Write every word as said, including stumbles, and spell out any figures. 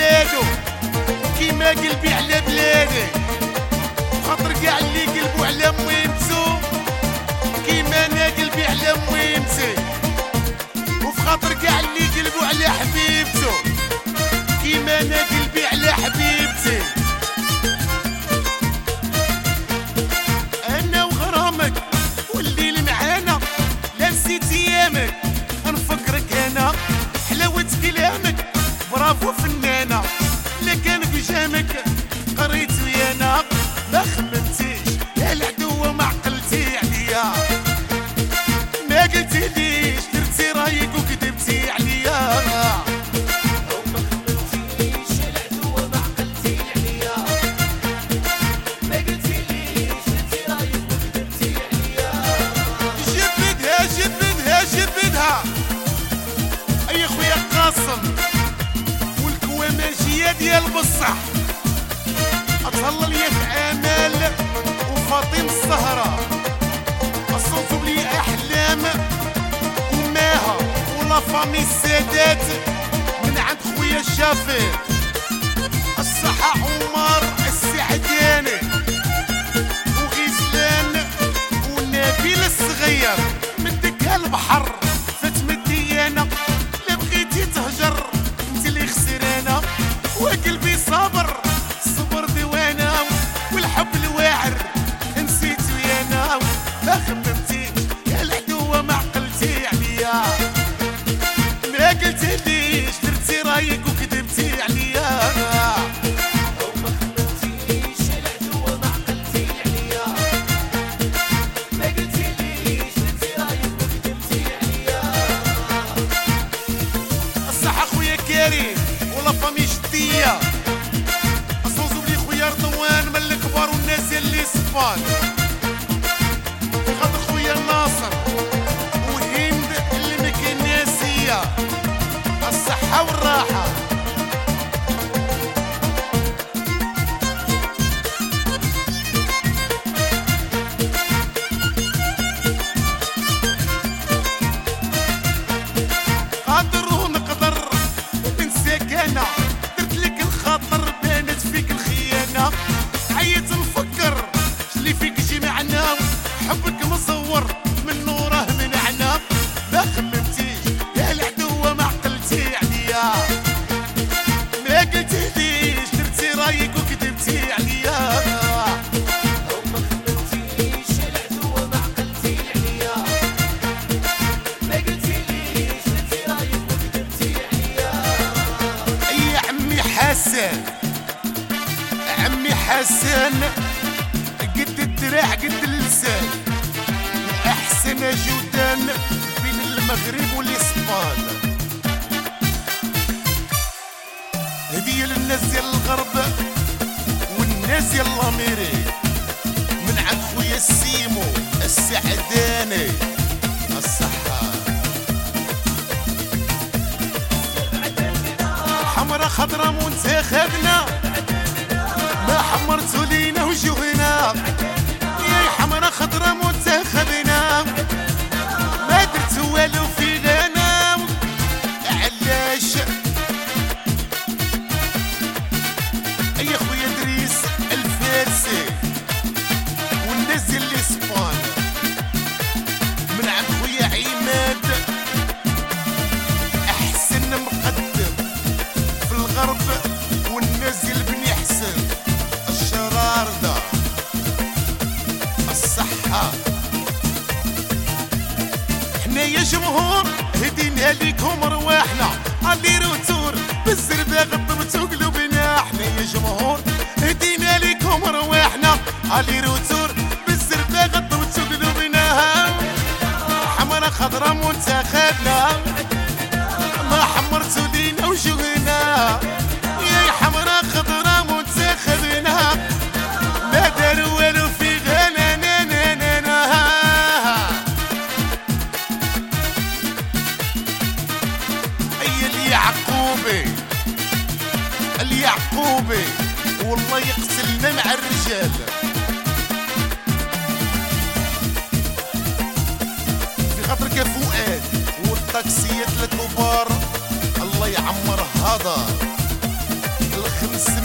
بلادو كيما قلبي على بلادي، خاطر كاع اللي قلبو على ميمتو كيما انا قلبي على ميمتي، وفي خاطر كاع اللي قلبو على حبيبتو كيما انا قلبي على حبيبتي. انا وغرامك والليل معانا لا نسيت ايامك، نفكرك انا حلاوة كلامك برافو فنانة، لا كان بجامك قريت ويانا ما خممتيش يا العدوة ما عقلتي عليا، ما قلتيليش درتي رايك وكذبتي عليا، وما خممتيش يا العدوة ما عقلتي عليا، ما قلتيليش درتي رايك وكذبتي عليا. جبدها جبدها جبدها اي خويا قاسم والكواماجية ديال بصح، أتهلا ليا في آمال وفاطمة الزهراء، أصوتوا لي أحلام وماها ولا فامي السادات من عند خويا الشافي، الصحة عمر السعداني وغيسلان ونبيل الصغير، مدك البحر فتمدي انا لا بغيتي تهجر انت اللي خسرانه، وقلبي صابر صبر ديوانا والحب الواعر نسيت ويانا، ما خممتيش يا العدوة ما عقلتي عليا، ما قلتيليش درتي رايك وكذبتي عليا، وما خممتيش يا العدوة ما عقلتي عليا، ما قلتيليش درتي رايك وكذبتي عليا. الصحة خويا كريم ولا فامي شدية، أصوصو بلي خويا رضوان من الكبار والناس اللي صفان، خاطر خويا ناصر وهند اللي مكناسية، الصحة والراحة. قادر ونقدر ننساك انا، درت لك الخاطر بانت فيك الخيانة، عييت نفكر شلي فيك جمعنا، حبك مصور من نوره منعنا، ما خممتيش يا العدوة ما عقلتي عليا، ما قلتيليش درتي رايك وكذبتي عليا، وما خممتيش يا العدوة ما عقلتي عليا، ما قلتيليش درتي رايك وكذبتي عليا. اي عمي حسن عمي حسن قد الدراع قد اللسان، واحسن جودان بين المغرب والاسبان، هدية للناس ديال الغرب والناس ديال الاميريك من عند خويا السيمو السعداني، الصحة حمرا خضرا منتخبنا ما حمرتو لينا وجوهنا، يا حمرا خضرا منتخبنا ما درتو والو فينا، علاش يا خويا دريس الفارسي والناس ديال الاسبان من عند خويا عماد احسن مقدم في الغرب والناس ديال بني حسن الشراردة، الصحة. حنا يا جمهور هدينا ليكم رواحنا علي روتور بالزربة غضبتو قلوبنا، حنا يا جمهور هدينا ليكم رواحنا علي روتور بالزربة غضبتو قلوبنا، حمرا خضرا منتخبنا ما حمرتو لينا وجوهنا، يا حمرا خضرا منتخبنا ما داروا والو في غنانا. اي اليعقوبي اليعقوبي والله يقتلنا مع الرجال، في خاطرك يا فؤاد والطاكسيات الكبار الله يعمر هذا. خمس